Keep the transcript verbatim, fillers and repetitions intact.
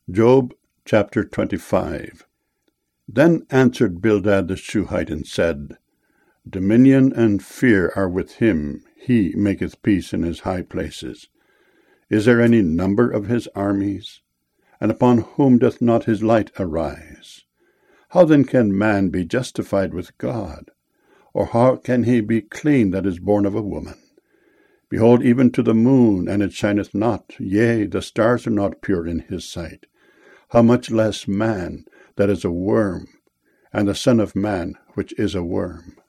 Job chapter twenty-five. Then answered Bildad the Shuhite, and said, Dominion and fear are with him, he maketh peace in his high places. Is there any number of his armies? And upon whom doth not his light arise? How then can man be justified with God? Or how can he be clean that is born of a woman? Behold, even to the moon, and it shineth not, yea, the stars are not pure in his sight. How much less man that is a worm, and the son of man which is a worm?